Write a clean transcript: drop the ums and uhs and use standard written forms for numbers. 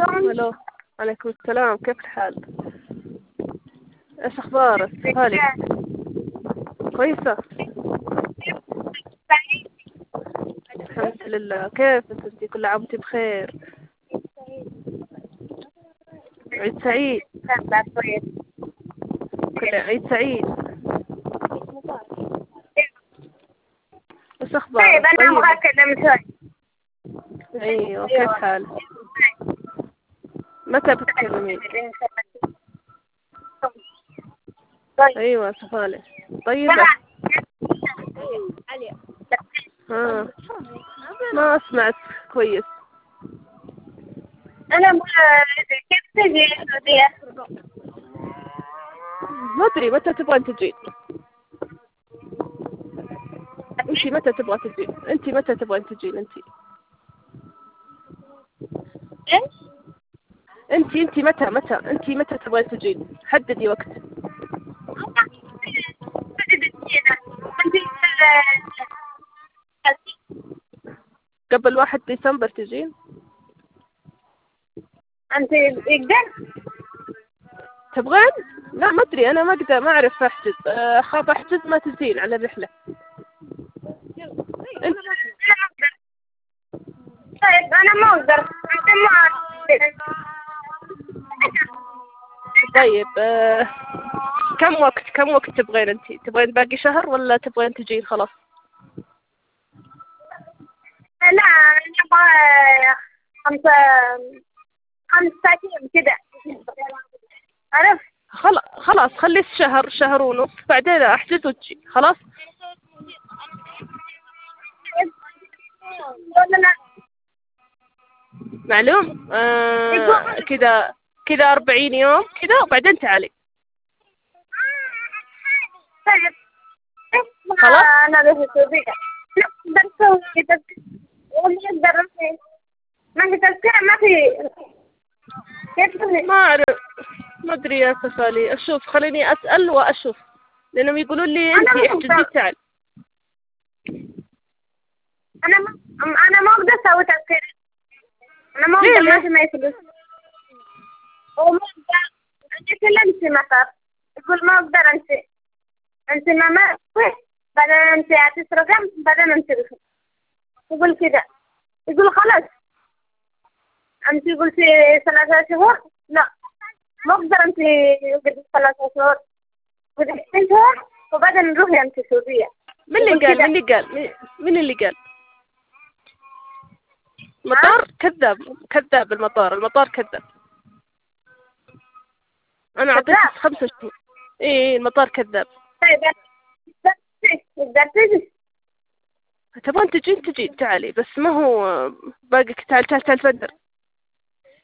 الو. عليكم السلام، كيف الحال؟ ايش اخبارك؟ حالك كويسة؟ الحمد لله. كيف انتي؟ كل عام وانتي بخير. عيد سعيد. كل عيد سعيد. ايش اخبارك؟ طيب أنا أبغى أكلم شوي. ايوه، كيف حالك؟ متى بتكلمين؟ ايوه صفالة. طيبة. ها. ما سمعت كويس. أنا أبغى كيف تجي السعودية؟ ما ادري متى تبغين تجين. انتي متى تبغى تجين؟ انتي متى تبغين تجين انتي؟ إيش؟ انتي متى تبغين تجين؟ حددي وقت. قبل 1 ديسمبر تجين؟ أنت يقدر؟ تبغين؟ لا ما ادري، انا ما اقدر، ما اعرف احجز. اخاف احجز ما تجين على الرحلة. انت طيب أنا ما أقدر. أنت ما طيب. كم وقت تبغين انتي؟ تبغين باقي شهر ولا تبغين تجين خلاص؟ لا أنا أبغى 5 أيام كده. عرفت؟ خلاص خلي شهر ونص، بعدين احجز وتجي خلاص. ولا لا؟ معلوم. كذا 40 يوم كذا وبعدين تعالي. طيب خلاص. أنا بس السعودية. نقدر نسوي تذكرة ونقدر ما في تذكرة ما في. كيف ما أعرف، ما أدري يا سفالي. أشوف، خليني أسأل وأشوف، لأنهم يقولون لي أنتي احجزي تعال. أنا ما أقدر أسوي تذكرة. أنا ما أقدر، ما في معي فلوس. وما أقدر. أنا كلمت مطار يقول ما أقدر أمشي. أنت ما بعدين أنت أعطيت رقم بعدين أنت رقم. يقول كذا. يقول خلاص. أنت قلتي 3 شهور؟ لا ما أقدر. أنت قلتي 3 شهور قلتي 2 شهور وبعدين نروح أنت السعودية. من اللي قال؟ المطار كذاب. المطار كذاب. أنا أعطيك 5 شهور. إيه المطار كذاب. طيب تقدر تجي. تبغين تجين تعالي، بس ما هو باقي. تعال بدر.